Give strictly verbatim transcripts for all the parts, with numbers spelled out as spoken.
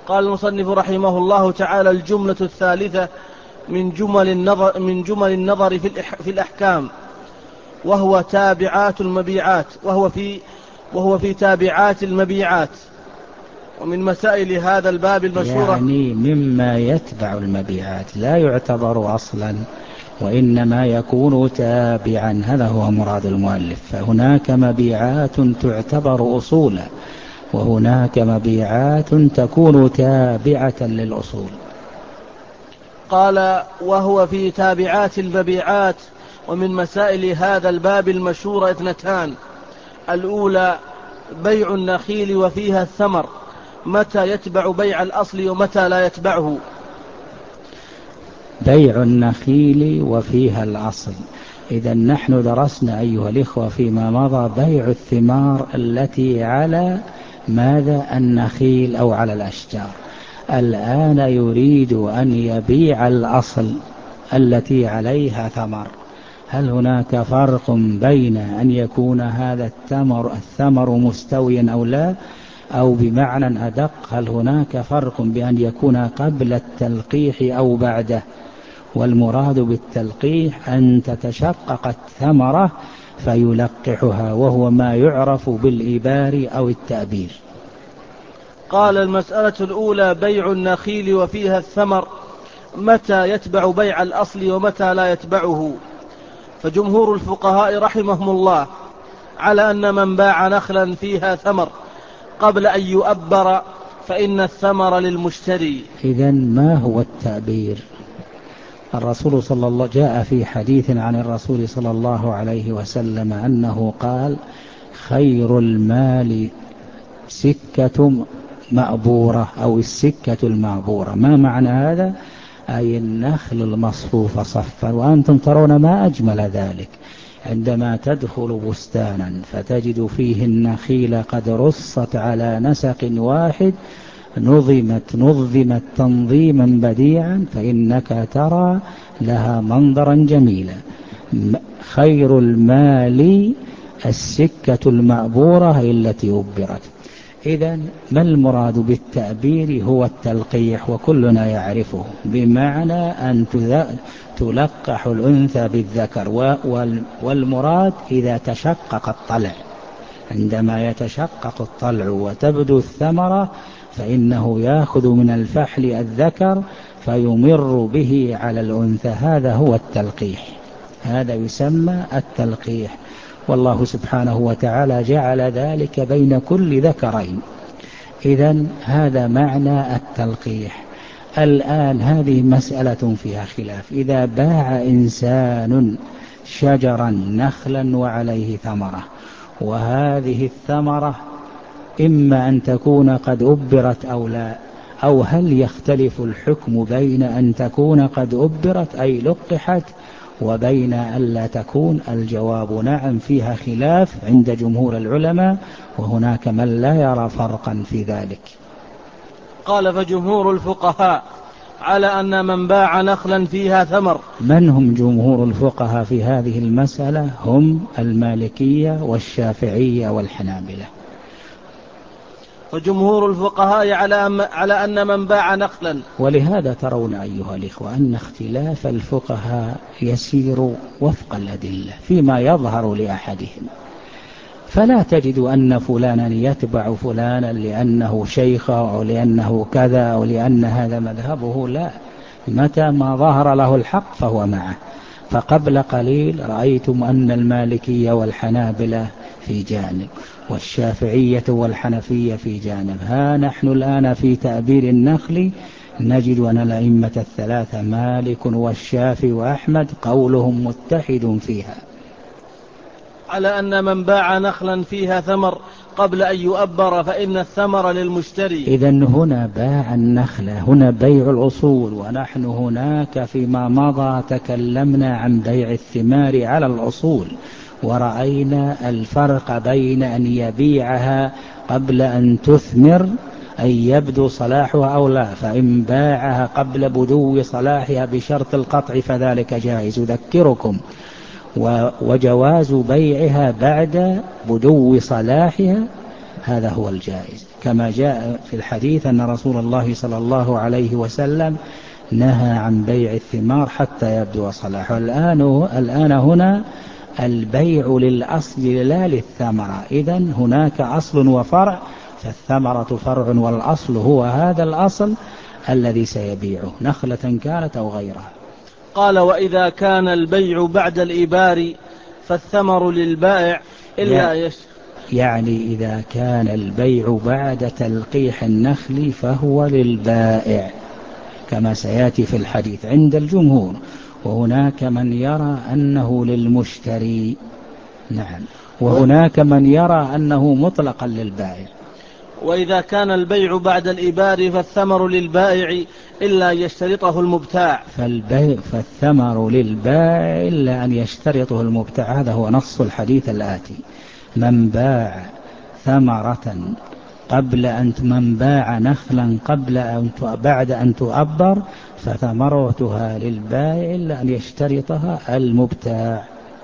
قال المصنف رحمه الله تعالى: الجملة الثالثة من جمل النظر, من جمل النظر في, في الأحكام، وهو تابعات المبيعات وهو في, وهو في تابعات المبيعات. ومن مسائل هذا الباب المشهورة، يعني مما يتبع المبيعات، لا يعتبر أصلا وإنما يكون تابعا، هذا هو مراد المؤلف. فهناك مبيعات تعتبر أصولا، وهناك مبيعات تكون تابعة للأصول. قال: وهو في تابعات المبيعات. ومن مسائل هذا الباب المشهورة اثنتان: الأولى بيع النخيل وفيها الثمر، متى يتبع بيع الأصل ومتى لا يتبعه. بيع النخيل وفيها الأصل. إذا نحن درسنا أيها الإخوة فيما مضى بيع الثمار التي على ماذا؟ النخيل أو على الأشجار. الآن يريد أن يبيع الأصل التي عليها ثمر. هل هناك فرق بين أن يكون هذا الثمر الثمر مستويا أو لا؟ أو بمعنى أدق، هل هناك فرق بأن يكون قبل التلقيح أو بعده؟ والمراد بالتلقيح أن تتشقق الثمرة فيلقحها، وهو ما يعرف بالإبار أو التأبير. قال: المسألة الأولى بيع النخيل وفيها الثمر، متى يتبع بيع الأصل ومتى لا يتبعه. فجمهور الفقهاء رحمهم الله على أن من باع نخلا فيها ثمر قبل أن يؤبر فإن الثمر للمشتري. إذن ما هو التأبير؟ الرسول صلى الله جاء في حديث عن الرسول صلى الله عليه وسلم أنه قال: خير المال سكة مأبورة أو السكة المعبورة. ما معنى هذا؟ أي النخل المصفوف صفا. وأنتم ترون ما أجمل ذلك عندما تدخل بستانا فتجد فيه النخيل قد رصت على نسق واحد، نظمت نظمت تنظيما بديعا، فإنك ترى لها منظرا جميلا. خير المال السكة المأبورة التي أبرت. إذن ما المراد بالتأبير؟ هو التلقيح، وكلنا يعرفه، بمعنى أن تلقح الأنثى بالذكر. والمراد إذا تشقق الطلع، عندما يتشقق الطلع وتبدو الثمرة فإنه يأخذ من الفحل الذكر فيمر به على الأنثى، هذا هو التلقيح، هذا يسمى التلقيح. والله سبحانه وتعالى جعل ذلك بين كل ذكرين. إذن هذا معنى التلقيح. الآن هذه مسألة فيها خلاف. إذا باع إنسان شجرا نخلا وعليه ثمرة، وهذه الثمرة إما أن تكون قد أبرت أو لا، أو هل يختلف الحكم بين أن تكون قد أبرت أي لقحت وبين أن لا تكون؟ الجواب نعم، فيها خلاف عند جمهور العلماء، وهناك من لا يرى فرقا في ذلك. قال: فجمهور الفقهاء على أن من باع نخلا فيها ثمر. من هم جمهور الفقهاء في هذه المسألة؟ هم المالكية والشافعية والحنابلة. فجمهور الفقهاء على, على أن من باع نخلا. ولهذا ترون أيها الإخوة أن اختلاف الفقهاء يسير وفق الأدلة فيما يظهر لأحدهم، فلا تجد أن فلانا يتبع فلانا لأنه شيخ أو لأنه كذا أو لأن هذا مذهبه، لا، متى ما ظهر له الحق فهو معه. فقبل قليل رأيتم أن المالكية والحنابلة في جانب، والشافعية والحنفية في جانب. ها نحن الآن في تأبير النخل نجد أن الأئمة الثلاثة مالك والشافعي وأحمد قولهم متحد فيها على أن من باع نخلا فيها ثمر قبل أن يؤبر فإن الثمر للمشتري. إذن هنا باع النخلة، هنا بيع الأصول. ونحن هناك فيما مضى تكلمنا عن بيع الثمار على الأصول، ورأينا الفرق بين أن يبيعها قبل أن تثمر أي يبدو صلاحها أو لا. فإن باعها قبل بدو صلاحها بشرط القطع فذلك جائز. أذكركم وجواز بيعها بعد بدو صلاحها هذا هو الجائز، كما جاء في الحديث أن رسول الله صلى الله عليه وسلم نهى عن بيع الثمار حتى يبدو صلاحه. الآن, الآن هنا البيع للأصل لا للثمرة، إذن هناك أصل وفرع، فالثمرة فرع والأصل هو هذا الأصل الذي سيبيعه، نخلة كانت أو غيرها. قال: وإذا كان البيع بعد الإبار فالثمر للبائع إلا يش يعني إذا كان البيع بعد تلقيح النخل فهو للبائع كما سيأتي في الحديث عند الجمهور، وهناك من يرى أنه للمشتري. نعم، وهناك من يرى أنه مطلقا للبائع. وإذا كان البيع بعد الإبار فالثمر للبائع إلا يشترطه المبتاع. فالبيع فالثمر للبائع إلا أن يشترطه المبتاع، هذا هو نص الحديث الآتي: من باع ثمرة قبل أن من باع نخلا قبل أن بعد أن تؤبر فثمرتها للبائع إلا أن يشترطها المبتاع.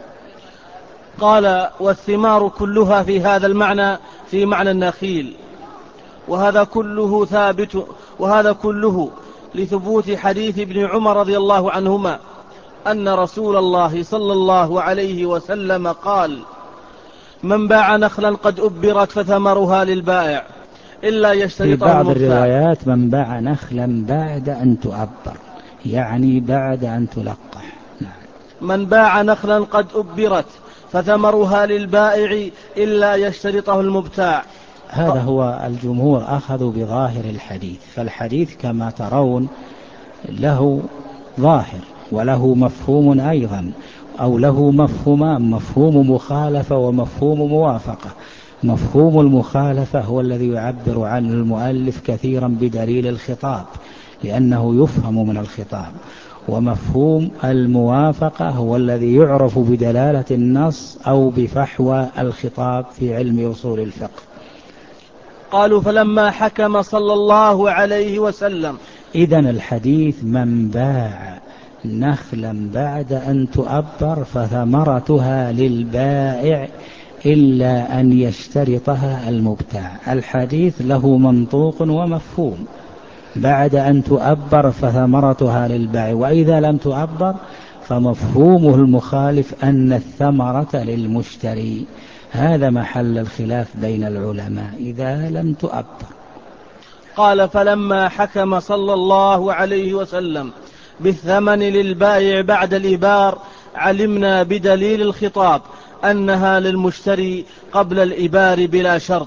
قال: والثمار كلها في هذا المعنى في معنى النخيل، وهذا كله ثابت وهذا كله لثبوت حديث ابن عمر رضي الله عنهما أن رسول الله صلى الله عليه وسلم قال: من باع نخلا قد أبرت فثمرها للبائع إلا يشترطه المبتاع. في بعض الروايات من باع نخلا بعد أن تؤبر، يعني بعد أن تلقح. من باع نخلا قد أبرت فثمرها للبائع إلا يشترطه المبتاع. هذا هو الجمهور أخذوا بظاهر الحديث، فالحديث كما ترون له ظاهر وله مفهوم أيضا، أو له مفهومان: مفهوم مخالفة ومفهوم موافقة. مفهوم المخالفة هو الذي يعبر عنه المؤلف كثيرا بدليل الخطاب لأنه يفهم من الخطاب، ومفهوم الموافقة هو الذي يعرف بدلالة النص أو بفحوى الخطاب في علم أصول الفقه. قالوا: فلما حكم صلى الله عليه وسلم. إذن الحديث: من باع نخلا بعد أن تؤبر فثمرتها للبائع إلا أن يشترطها المبتاع. الحديث له منطوق ومفهوم: بعد أن تؤبر فثمرتها للبائع، وإذا لم تؤبر فمفهومه المخالف أن الثمرة للمشتري. هذا محل الخلاف بين العلماء إذا لم تؤبر. قال: فلما حكم صلى الله عليه وسلم بالثمن للبائع بعد الإبار علمنا بدليل الخطاب أنها للمشتري قبل الإبار بلا شرط.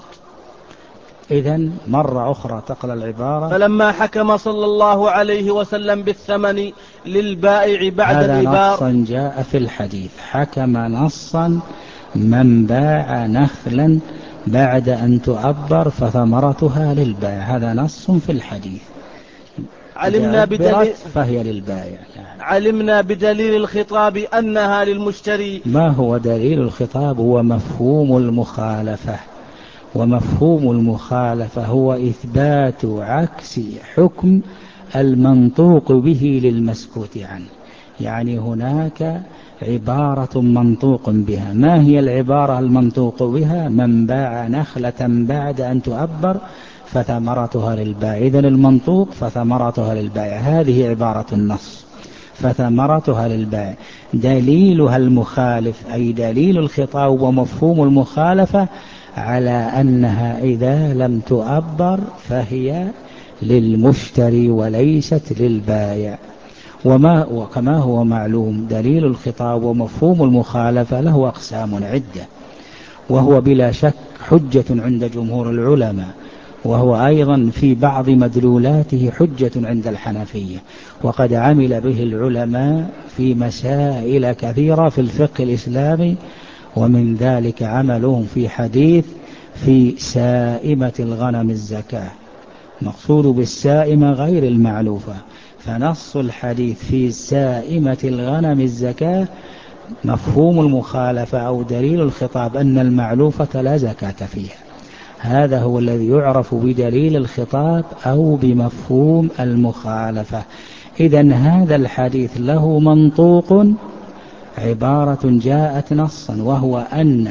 إذن مرة أخرى تقل العبارة: فلما حكم صلى الله عليه وسلم بالثمن للبائع بعد هذا الإبار. نصا جاء في الحديث، حكم نصا: من باع نخلا بعد أن تؤبر فثمرتها للبائع، هذا نص في الحديث. علمنا بدليل فهي للبائع. علمنا بدليل الخطاب أنها للمشتري. ما هو دليل الخطاب؟ هو مفهوم المخالفة، ومفهوم المخالفة هو إثبات عكس حكم المنطوق به للمسكوت عنه. يعني هناك عبارة منطوق بها، ما هي العبارة المنطوق بها؟ من باع نخلة بعد أن تؤبر فثمرتها للبائع. إذن المنطوق فثمرتها للبائع، هذه عبارة النص، فثمرتها للبائع. دليلها المخالف أي دليل الخطاب ومفهوم المخالفة على أنها إذا لم تؤبر فهي للمشتري وليست للبائع. وما وكما هو معلوم دليل الخطاب ومفهوم المخالفة له أقسام عدة، وهو بلا شك حجة عند جمهور العلماء، وهو أيضا في بعض مدلولاته حجة عند الحنفية، وقد عمل به العلماء في مسائل كثيرة في الفقه الإسلامي، ومن ذلك عملهم في حديث في سائمة الغنم الزكاة. مقصود بالسائمة غير المعلوفة، فنص الحديث في سائمة الغنم الزكاة مفهوم المخالفة أو دليل الخطاب أن المعلوفة لا زكاة فيها. هذا هو الذي يعرف بدليل الخطاب أو بمفهوم المخالفة. إذن هذا الحديث له منطوق، عبارة جاءت نصا، وهو أن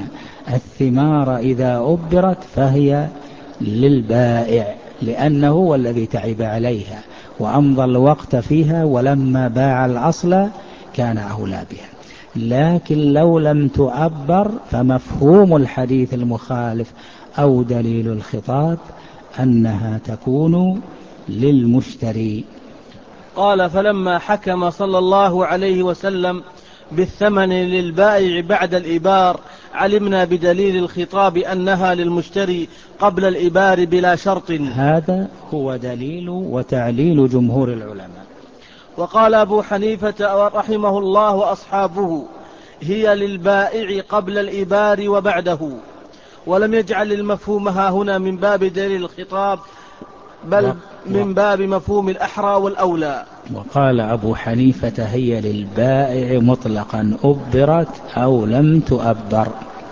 الثمار إذا أبرت فهي للبائع، لأنه هو الذي تعب عليها وأمضى الوقت فيها، ولما باع الأصل كان أولى بها. لكن لو لم تؤبر فمفهوم الحديث المخالف أو دليل الخطاب أنها تكون للمشتري. قال: فلما حكم صلى الله عليه وسلم بالثمن للبائع بعد الإبار علمنا بدليل الخطاب أنها للمشتري قبل الإبار بلا شرط. هذا هو دليل وتعليل جمهور العلماء. وقال أبو حنيفة رحمه الله وأصحابه: هي للبائع قبل الإبار وبعده، ولم يجعل المفهوم ها هنا من باب دليل الخطاب، بل من باب مفهوم الأحرى والأولى. وقال أبو حنيفة: هي للبائع مطلقا أبرت أو لم تؤبر.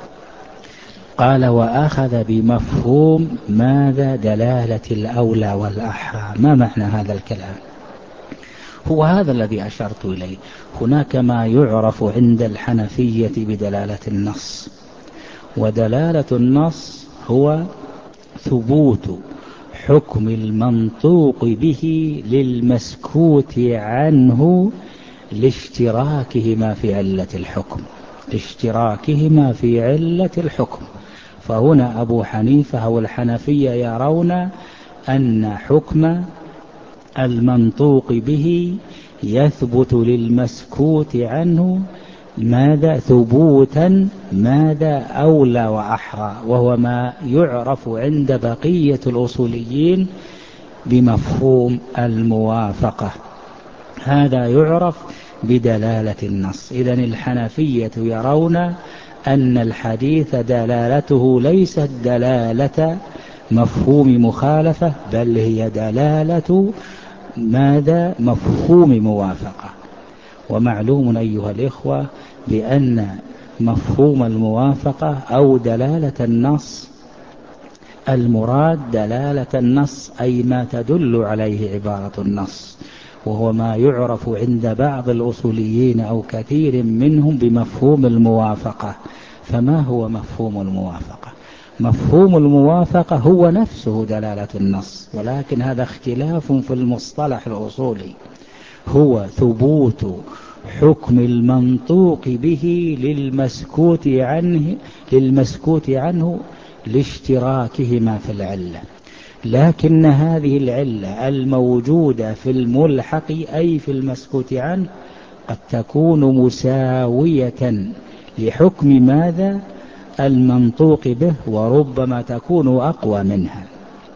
قال: وأخذ بمفهوم ماذا؟ دلالة الأولى والأحرى. ما معنى هذا الكلام؟ هو هذا الذي أشرت إليه. هناك ما يعرف عند الحنفية بدلالة النص، ودلالة النص هو ثبوت حكم المنطوق به للمسكوت عنه لاشتراكهما في علة الحكم لاشتراكهما في علة الحكم. فهنا أبو حنيفة أو الحنفية يرون أن حكم المنطوق به يثبت للمسكوت عنه ماذا؟ ثبوتا ماذا؟ أولى وأحرى، وهو ما يعرف عند بقية الأصوليين بمفهوم الموافقة. هذا يعرف بدلالة النص. إذن الحنفية يرون أن الحديث دلالته ليست دلالة مفهوم مخالفة، بل هي دلالة ماذا؟ مفهوم موافقة. ومعلوم أيها الإخوة بأن مفهوم الموافقة أو دلالة النص، المراد دلالة النص أي ما تدل عليه عبارة النص، وهو ما يعرف عند بعض الأصوليين أو كثير منهم بمفهوم الموافقة. فما هو مفهوم الموافقة؟ مفهوم الموافقة هو نفسه دلالة النص، ولكن هذا اختلاف في المصطلح الأصولي. هو ثبوت حكم المنطوق به للمسكوت عنه للمسكوت عنه لاشتراكهما في العلة. لكن هذه العلة الموجودة في الملحق أي في المسكوت عنه قد تكون مساوية لحكم ماذا؟ المنطوق به، وربما تكون أقوى منها.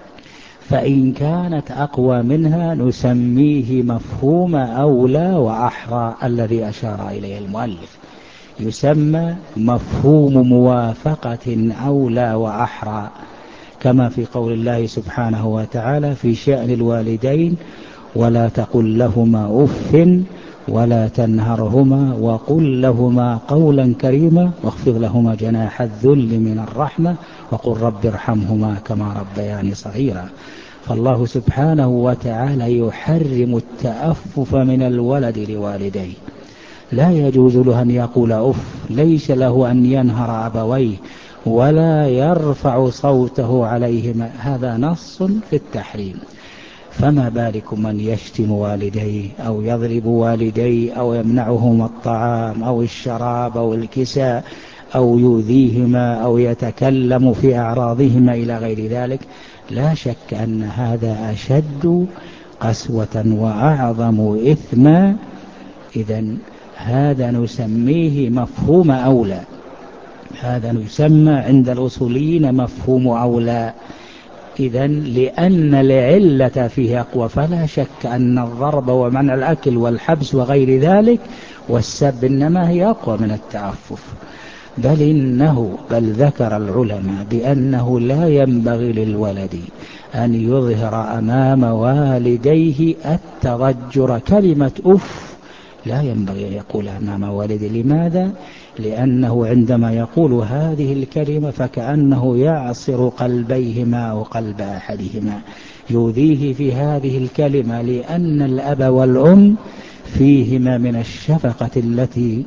فإن كانت أقوى منها نسميه مفهوم أولى وأحرى الذي أشار إليه المؤلف، يسمى مفهوم موافقة أولى وأحرى، كما في قول الله سبحانه وتعالى في شأن الوالدين: ولا تقل لهما أف ولا تنهرهما وقل لهما قولا كريما واخفض لهما جناح الذل من الرحمة وقل رب ارحمهما كما ربياني صغيرا. فالله سبحانه وتعالى يحرم التأفف من الولد لوالديه، لا يجوز له أن يقول أف، ليس له أن ينهر أبويه ولا يرفع صوته عليهما، هذا نص في التحريم. فما بالكم من يشتم والديه أو يضرب والديه أو يمنعهما الطعام أو الشراب أو الكساء أو يؤذيهما أو يتكلم في أعراضهما إلى غير ذلك؟ لا شك أن هذا أشد قسوة وأعظم إثما. إذن هذا نسميه مفهوم أولى، هذا يسمى عند الأصوليين مفهوم أولى. إذن لأن العلة فيه أقوى، فلا شك أن الضرب ومنع الأكل والحبس وغير ذلك والسب إنما هي أقوى من التعفف. بل إنه بل ذكر العلماء بأنه لا ينبغي للولد أن يظهر أمام والديه التضجر. كلمة أف لا ينبغي أن يقول أمام والده. لماذا؟ لأنه عندما يقول هذه الكلمة فكأنه يعصر قلبيهما أو قلب أحدهما، يؤذيه في هذه الكلمة، لأن الأب والأم فيهما من الشفقة التي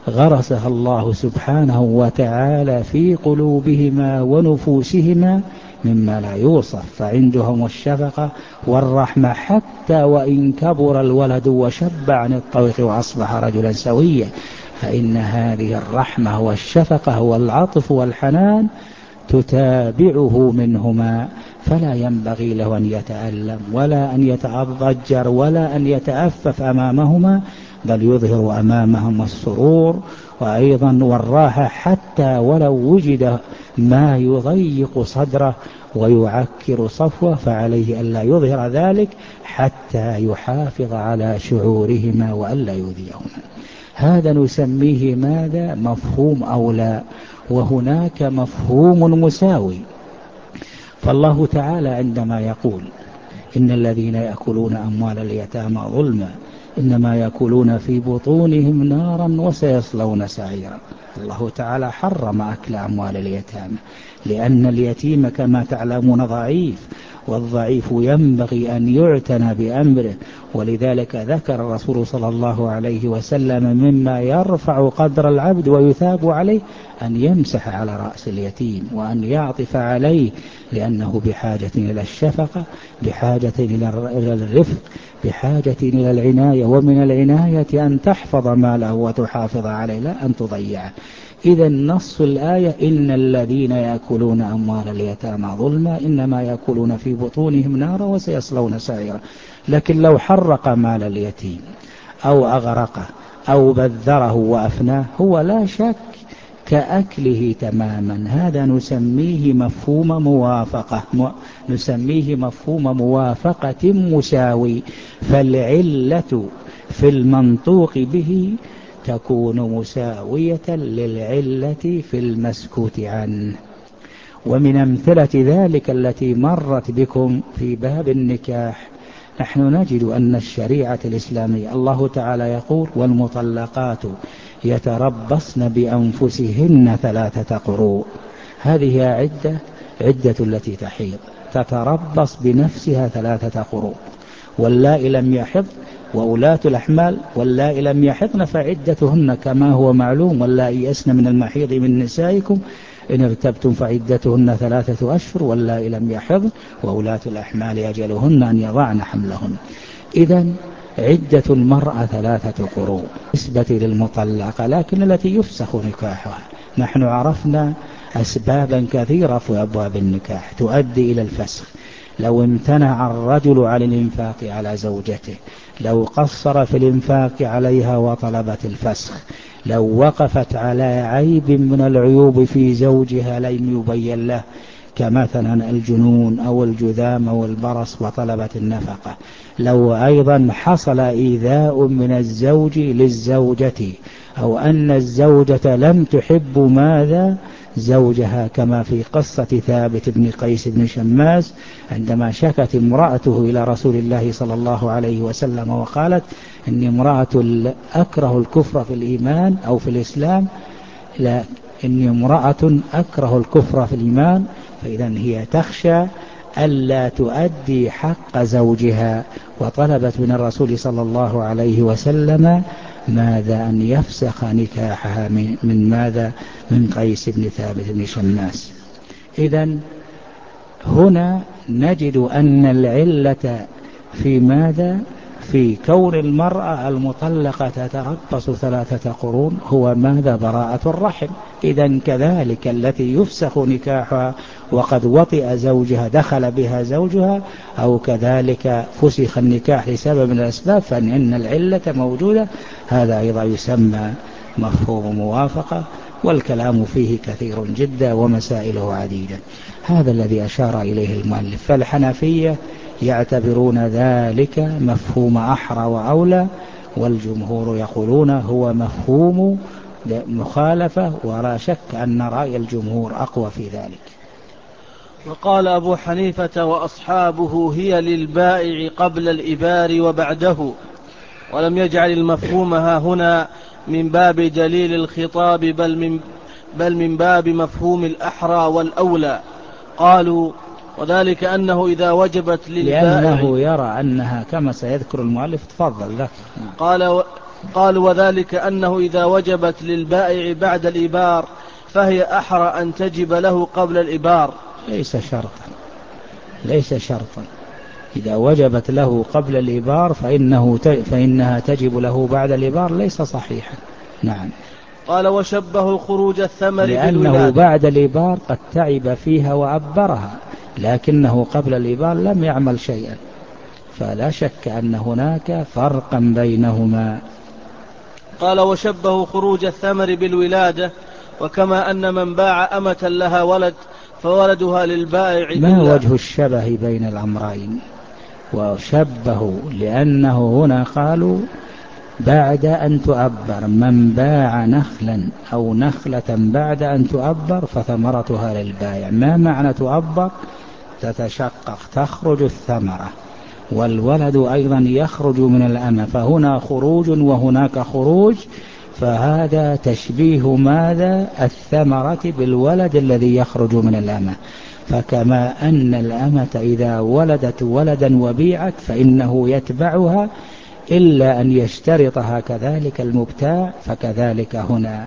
غرسها الله سبحانه وتعالى في قلوبهما ونفوسهما مما لا يوصف، فعندهم الشفقة والرحمة حتى وإن كبر الولد وشب عن الطوق وأصبح رجلا سويا، فإن هذه الرحمة والشفقة والعطف والحنان تتابعه منهما، فلا ينبغي له أن يتألم ولا أن يتضجر ولا أن يتأفف أمامهما، بل يظهر أمامهم السرور وأيضا والراحة، حتى ولو وجد ما يضيق صدره ويعكر صفوه فعليه ألا يظهر ذلك حتى يحافظ على شعورهما وألا يؤذيهما. هذا نسميه ماذا؟ مفهوم أولى، وهناك مفهوم مساوي. فالله تعالى عندما يقول إن الذين يأكلون أموال اليتامى ظلما إنما يأكلون في بطونهم نارا وسيصلون سعيرا، الله تعالى حرم أكل أموال اليتامى، لأن اليتيم كما تعلمون ضعيف، والضعيف ينبغي أن يعتنى بأمره، ولذلك ذكر الرسول صلى الله عليه وسلم مما يرفع قدر العبد ويثاب عليه أن يمسح على رأس اليتيم وأن يعطف عليه، لأنه بحاجة إلى الشفقة، بحاجة إلى الرفق، بحاجة إلى العناية، ومن العناية أن تحفظ ماله وتحافظ عليه لا أن تضيعه. إذا نص الآية إن الذين يأكلون أموال اليتامى ظلما إنما يأكلون في بطونهم نارا وسيصلون سعيرا. لكن لو حرق مال اليتيم أو أغرقه أو بذره وأفناه هو لا شك كأكله تماما، هذا نسميه مفهوم موافقة، نسميه مفهوم موافقة مساوي، فالعلة في المنطوق به تكون مساوية للعلة في المسكوت عنه. ومن أمثلة ذلك التي مرت بكم في باب النكاح، نحن نجد أن الشريعة الإسلامية الله تعالى يقول والمطلقات يتربصن بأنفسهن ثلاثة قروء، هذه عدة عدة التي تحيض تتربص بنفسها ثلاثة قروء، واللائي لم يحض وأولاة الأحمال واللائي لم يحضن فعدتهن كما هو معلوم، واللائي يئسن من المحيض من نسائكم إن ارتبتم فعدتهن ثلاثة أشهر واللائي لم يحضن وأولاة الأحمال أجلهن أن يضعن حملهن. إذن عدة المرأة ثلاثة قروء بالنسبة للمطلقة، لكن التي يفسخ نكاحها نحن عرفنا أسبابا كثيرة في أبواب النكاح تؤدي إلى الفسخ. لو امتنع الرجل عن الإنفاق على زوجته، لو قصر في الإنفاق عليها وطلبت الفسخ، لو وقفت على عيب من العيوب في زوجها لم يبين له كمثلا الجنون أو الجذام أو البرص وطلبت النفقة، لو أيضا حصل إيذاء من الزوج للزوجة أو أن الزوجة لم تحب ماذا زوجها، كما في قصة ثابت بن قيس بن شماس عندما شكت امرأته إلى رسول الله صلى الله عليه وسلم وقالت إني امرأة أكره الكفر في الإيمان أو في الإسلام، لا إني امرأة أكره الكفر في الإيمان، فإذا هي تخشى ألا تؤدي حق زوجها، وطلبت من الرسول صلى الله عليه وسلم ماذا أن يفسخ نكاحها من, من ماذا من قيس بن ثابت بن شماس. إذن هنا نجد أن العلة في ماذا في كون المرأة المطلقة تتربص ثلاثة قرون هو ماذا براءة الرحم. إذن كذلك التي يفسخ نكاحها وقد وطئ زوجها دخل بها زوجها أو كذلك فسخ النكاح لسبب من الأسباب فإن العلة موجودة، هذا أيضا يسمى مفهوم موافقة، والكلام فيه كثير جدا ومسائله عديدة. هذا الذي أشار إليه المؤلف. فالحنفية يعتبرون ذلك مفهوم أحرى وأولى، والجمهور يقولون هو مفهوم مخالفة، ولا شك أن رأي الجمهور أقوى في ذلك. وقال أبو حنيفة وأصحابه هي للبائع قبل الإبار وبعده، ولم يجعل المفهوم ها هنا من باب دليل الخطاب بل من, بل من باب مفهوم الأحرى والأولى. قالوا وذلك أنه إذا وجبت للبائع، لأنه يرى أنها كما سيذكر المؤلف. تفضل لك. قال و... قال وذلك أنه إذا وجبت للبائع بعد الإبار فهي أحرى أن تجب له قبل الإبار. ليس شرطا، ليس شرطا. إذا وجبت له قبل الإبار فإنه فإنها تجب له بعد الإبار، ليس صحيحا. نعم. قال وشبه خروج الثمر لأنه بالولادة. بعد الإبار قد تعب فيها وأبرها، لكنه قبل الإبار لم يعمل شيئا، فلا شك أن هناك فرقا بينهما. قال وشبه خروج الثمر بالولادة، وكما أن من باع أمة لها ولد فولدها للبائع ما إلا. وجه الشبه بين الأمرين؟ وشبهوا لأنه هنا قالوا بعد أن تؤبر، من باع نخلا أو نخلة بعد أن تؤبر فثمرتها للبائع. ما معنى تؤبر؟ تتشقق، تخرج الثمرة، والولد أيضا يخرج من الأمة، فهنا خروج وهناك خروج، فهذا تشبيه ماذا؟ الثمرة بالولد الذي يخرج من الأمة. فكما أن الأمة إذا ولدت ولدا وبيعت فإنه يتبعها إلا أن يشترطها كذلك المبتاع، فكذلك هنا.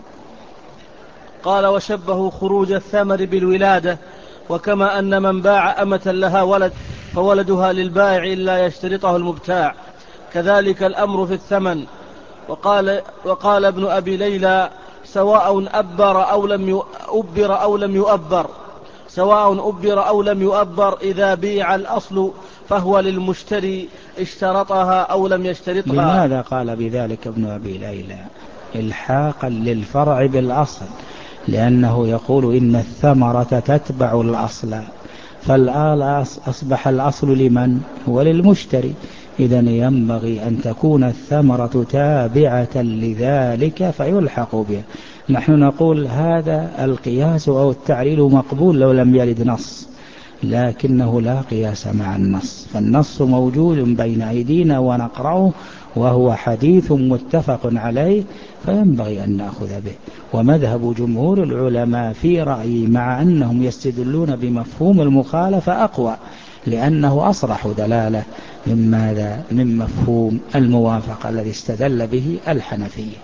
قال وشبه خروج الثمر بالولادة، وكما أن من باع أمة لها ولد فولدها للبائع إلا يشترطه المبتاع، كذلك الأمر في الثمن. وقال, وقال ابن أبي ليلى سواء أبر أو لم يؤبر أو لم يؤبر سواء أبر أو لم يؤبر إذا بيع الأصل فهو للمشتري اشترطها أو لم يشترطها. لماذا قال بذلك ابن أبي ليلى؟ إلحاقا للفرع بالأصل، لأنه يقول إن الثمرة تتبع الأصل، فالآن أصبح الأصل لمن؟ هو للمشتري. إذن ينبغي أن تكون الثمرة تابعة لذلك فيلحق بها. نحن نقول هذا القياس أو التعليل مقبول لو لم يرد نص، لكنه لا قياس مع النص، فالنص موجود بين أيدينا ونقرأه وهو حديث متفق عليه، فينبغي أن نأخذ به. ومذهب جمهور العلماء في رأيي مع أنهم يستدلون بمفهوم المخالفة أقوى، لأنه أصرح دلالة من ماذا؟ من مفهوم الموافقة الذي استدل به الحنفية.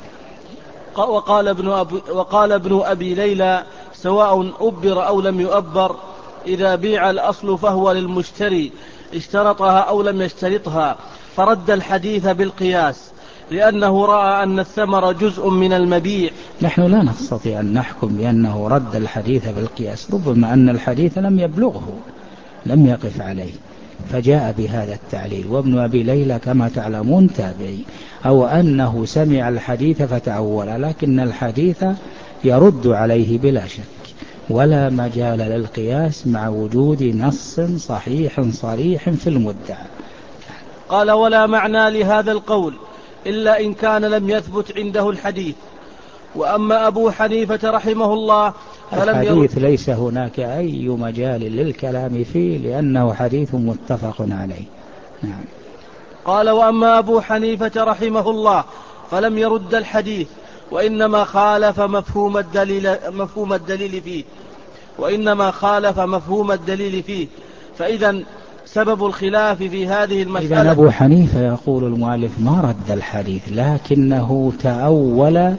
وقال ابن أبي, وقال ابن أبي ليلى سواء أبر أو لم يؤبر إذا بيع الأصل فهو للمشتري اشترطها أو لم يشترطها، فرد الحديث بالقياس لأنه رأى أن الثمر جزء من المبيع. نحن لا نستطيع أن نحكم بأنه رد الحديث بالقياس، ربما أن الحديث لم يبلغه، لم يقف عليه فجاء بهذا التعليل. وابن أبي ليلى كما تعلمون تابعي، أو أنه سمع الحديث فتأول، لكن الحديث يرد عليه بلا شك، ولا مجال للقياس مع وجود نص صحيح صريح في المدعى. قال ولا معنى لهذا القول إلا إن كان لم يثبت عنده الحديث. وأما أبو حنيفة رحمه الله فلم يرد. الحديث ليس هناك أي مجال للكلام فيه لأنه حديث متفق عليه. نعم. قال وأما أبو حنيفة رحمه الله فلم يرد الحديث، وإنما خالف مفهوم الدليل, مفهوم الدليل فيه وإنما خالف مفهوم الدليل فيه فإذا سبب الخلاف في هذه المسألة. إذن أبو حنيفة يقول المؤلف ما رد الحديث، لكنه تأول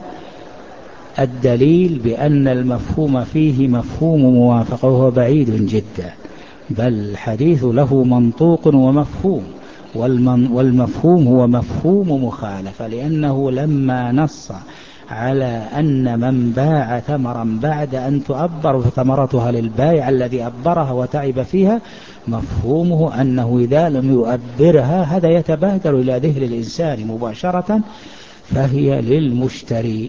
الدليل بأن المفهوم فيه مفهوم موافقة، وهو بعيد جدا، بل الحديث له منطوق ومفهوم، والمفهوم هو مفهوم مخالفة، لأنه لما نص على أن من باع ثمرا بعد أن تؤبر فثمرتها للبائع الذي أبرها وتعب فيها، مفهومه أنه إذا لم يؤبرها هذا يتبادر إلى ذهن الإنسان مباشرة فهي للمشتري.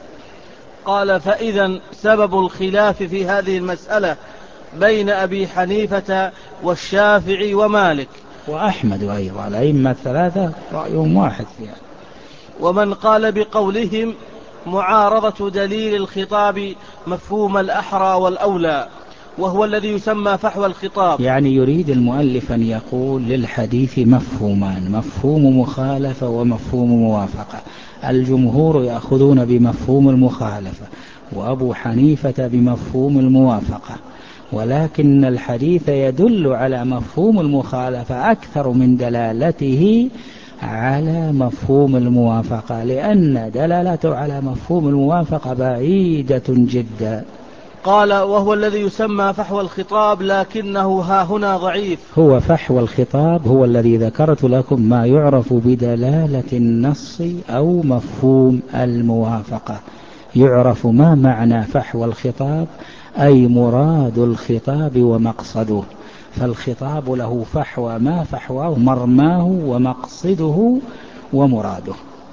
قال فإذا سبب الخلاف في هذه المسألة بين أبي حنيفة والشافعي ومالك وأحمد أيضا، الأئمة الثلاثة رأيهم واحد فيها. ومن قال بقولهم معارضة دليل الخطاب مفهوم الأحرى والأولى، وهو الذي يسمى فحوى الخطاب. يعني يريد المؤلف أن يقول للحديث مفهومان، مفهوم مخالفة ومفهوم موافقة. الجمهور يأخذون بمفهوم المخالفة وأبو حنيفة بمفهوم الموافقة، ولكن الحديث يدل على مفهوم المخالفة أكثر من دلالته على مفهوم الموافقة، لأن دلالته على مفهوم الموافقة بعيدة جدا. قال: وهو الذي يسمى فحوى الخطاب لكنه ها هنا ضعيف. هو فحوى الخطاب هو الذي ذكرت لكم، ما يعرف بدلالة النص أو مفهوم الموافقة. يعرف ما معنى فحوى الخطاب، أي مراد الخطاب ومقصده. فالخطاب له فحوى، ما فحواه مرماه ومقصده ومراده.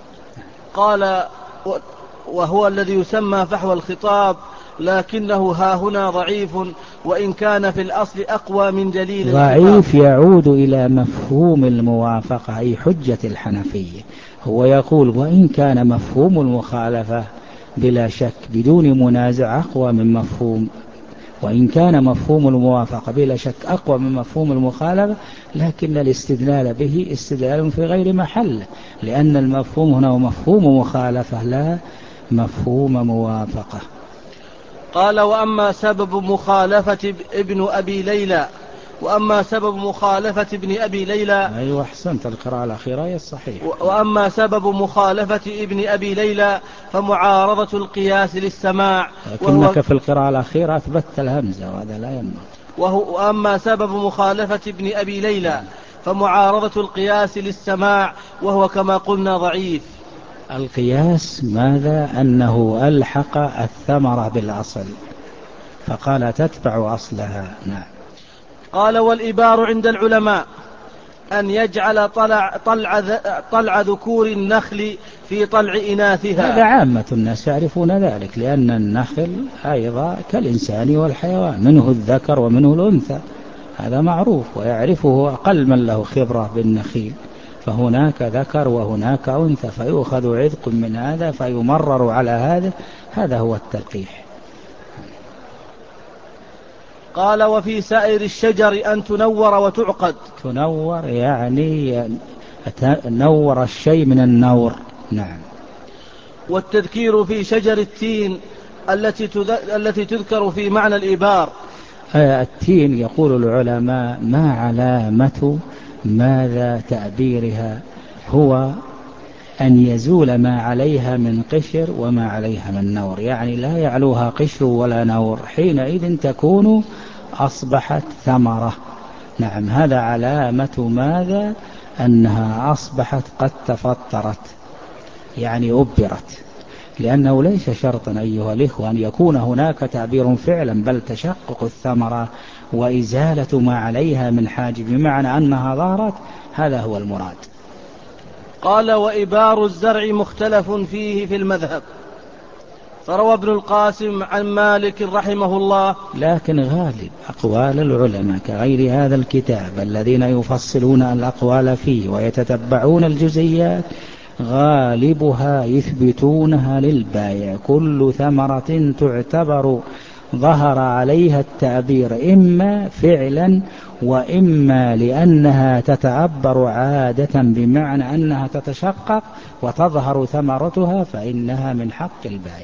قال: وهو الذي يسمى فحوى الخطاب لكنه ها هنا ضعيف، وإن كان في الأصل أقوى من دليل الخطاب. ضعيف يعود إلى مفهوم الموافقة، أي حجة الحنفية. هو يقول وإن كان مفهوم المخالفة بلا شك بدون منازع أقوى من مفهوم، وإن كان مفهوم الموافقة بلا شك أقوى من مفهوم المخالفة، لكن الاستدلال به استدلال في غير محل، لأن المفهوم هنا مفهوم مخالفة لا مفهوم موافقة. قال: وأما سبب مخالفة ابن أبي ليلى وأما سبب مخالفة ابن أبي ليلى أيوة أحسنت، القراءة الأخيرة هي الصحيح. وأما سبب مخالفة ابن أبي ليلى فمعارضة القياس للسماع، وهو لكنك في القراءة الأخيرة أثبتت الهمزة، وهذا لا ينبغي. وهو وأما سبب مخالفة ابن أبي ليلى فمعارضة القياس للسماع، وهو كما قلنا ضعيف. القياس ماذا؟ أنه ألحق الثمرة بالأصل فقال تتبع أصلها. نعم. قال: والإبار عند العلماء أن يجعل طلع, طلع, طلع ذكور النخل في طلع هذا إناثها. عامة الناس يعرفون ذلك، لأن النخل أيضا كالإنسان والحيوان، منه الذكر ومنه الأنثى، هذا معروف ويعرفه أقل من له خبرة بالنخيل. فهناك ذكر وهناك أنثى، فيؤخذ عذق من هذا فيمرر على هذا، هذا هو التلقيح. قال: وفي سائر الشجر أن تنور وتعقد. تنور يعني نور الشيء من النور. نعم. والتذكير في شجر التين التي التي تذكر في معنى الإبار. التين يقول العلماء ما علامة ماذا تأبيرها؟ هو أن يزول ما عليها من قشر وما عليها من نور، يعني لا يعلوها قشر ولا نور، حينئذ تكون أصبحت ثمرة. نعم، هذا علامة ماذا؟ أنها أصبحت قد تفطرت، يعني أبرت. لأنه ليس شرطا أيها الإخوة أن يكون هناك تعبير فعلا، بل تشقق الثمرة وإزالة ما عليها من حاجب بمعنى أنها ظهرت، هذا هو المراد. قال: وإبار الزرع مختلف فيه في المذهب، فروى ابن القاسم عن مالك رحمه الله. لكن غالب أقوال العلماء كغير هذا الكتاب الذين يفصلون الأقوال فيه ويتتبعون الجزئيات، غالبها يثبتونها للبائع. كل ثمرة تعتبر ظهر عليها التعبير إما فعلا وإما لأنها تتعبر عادة بمعنى أنها تتشقق وتظهر ثمرتها، فإنها من حق البائع.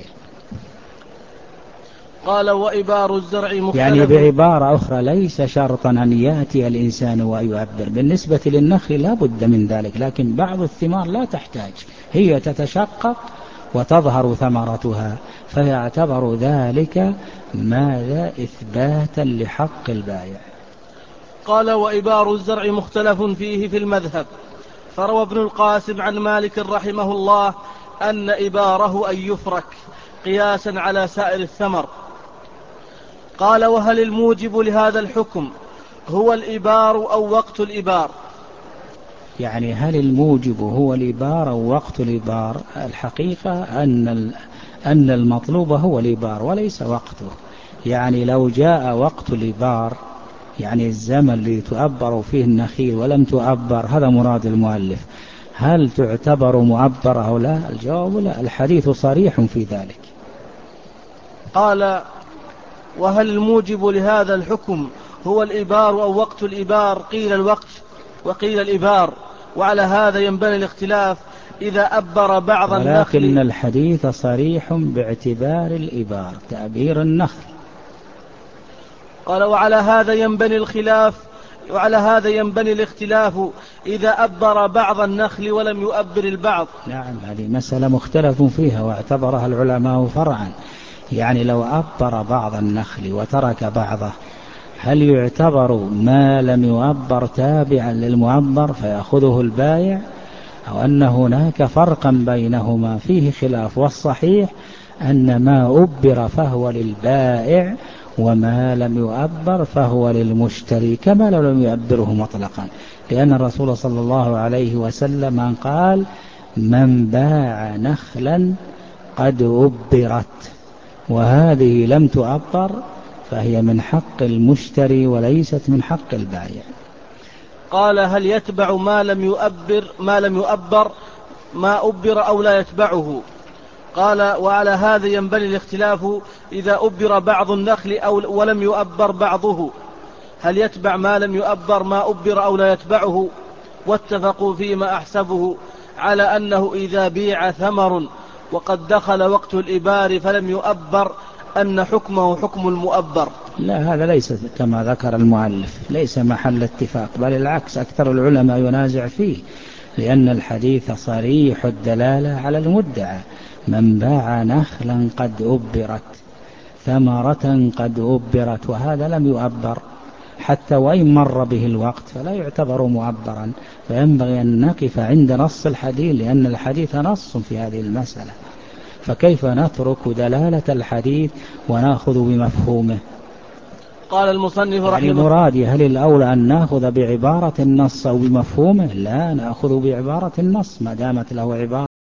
قال: وإبار الزرع مختلف. يعني بعبارة أخرى ليس شرطا أن يأتي الإنسان ويعبر. بالنسبة للنخل لا بد من ذلك، لكن بعض الثمار لا تحتاج، هي تتشقق وتظهر ثمرتها، فيعتبر ذلك ماذا؟ إثباتا لحق البائع. قال: وإبار الزرع مختلف فيه في المذهب، فروى ابن القاسم عن مالك رحمه الله أن إباره أن يفرك قياسا على سائر الثمر. قال: وهل الموجب لهذا الحكم هو الإبار أو وقت الإبار؟ يعني هل الموجب هو الإبار أو وقت الإبار؟ الحقيقة أن أن المطلوب هو الإبار وليس وقته. يعني لو جاء وقت الإبار، يعني الزمن الذي تؤبر فيه النخيل ولم تؤبر، هذا مراد المؤلف، هل تعتبر مؤبرة أو لا؟ الجواب لا، الحديث صريح في ذلك. قال: وهل الموجب لهذا الحكم هو الإبار أو وقت الإبار؟ قيل الوقت وقيل الإبار، وعلى هذا ينبني الاختلاف إذا أبر بعض النخل. ولكن الحديث صريح باعتبار الإبار، تعبير النخل. قال: وعلى هذا ينبني الخلاف وعلى هذا ينبني الاختلاف إذا أبر بعض النخل ولم يؤبر البعض. نعم، هذه مسألة مختلف فيها واعتبرها العلماء فرعا. يعني لو أبر بعض النخل وترك بعضه، هل يعتبر ما لم يؤبر تابعا للمؤبر فيأخذه البائع، أو أن هناك فرقا بينهما فيه خلاف؟ والصحيح أن ما أبر فهو للبائع، وما لم يؤبر فهو للمشتري، كما لو لم يؤبره مطلقا، لأن الرسول صلى الله عليه وسلم قال: من باع نخلا قد أبرت، وهذه لم تؤبر فهي من حق المشتري وليست من حق البائع. قال: هل يتبع ما لم يؤبر ما لم يؤبر ما أبر أو لا يتبعه؟ قال: وعلى هذا ينبني الاختلاف إذا أبر بعض النخل أو ولم يؤبر بعضه، هل يتبع ما لم يؤبر ما أبر أو لا يتبعه؟ واتفقوا فيما أحسبه على أنه إذا بيع ثمر وقد دخل وقت الإبار فلم يؤبر أن حكمه حكم المؤبر. لا، هذا ليس كما ذكر المؤلف، ليس محل اتفاق، بل العكس، أكثر العلماء ينازع فيه، لأن الحديث صريح الدلالة على المدعى: من باع نخلا قد أبرت، ثمرة قد أبرت، وهذا لم يؤبر حتى وإن مر به الوقت فلا يعتبر مؤبرا. فينبغي أن نقف عند نص الحديث، لأن الحديث نص في هذه المسألة، فكيف نترك دلالة الحديث ونأخذ بمفهومه؟ قال المصنف يعني رحمه مرادي، هل الأولى أن نأخذ بعبارة النص أو بمفهومه؟ لا، نأخذ بعبارة النص ما دامت له عبارة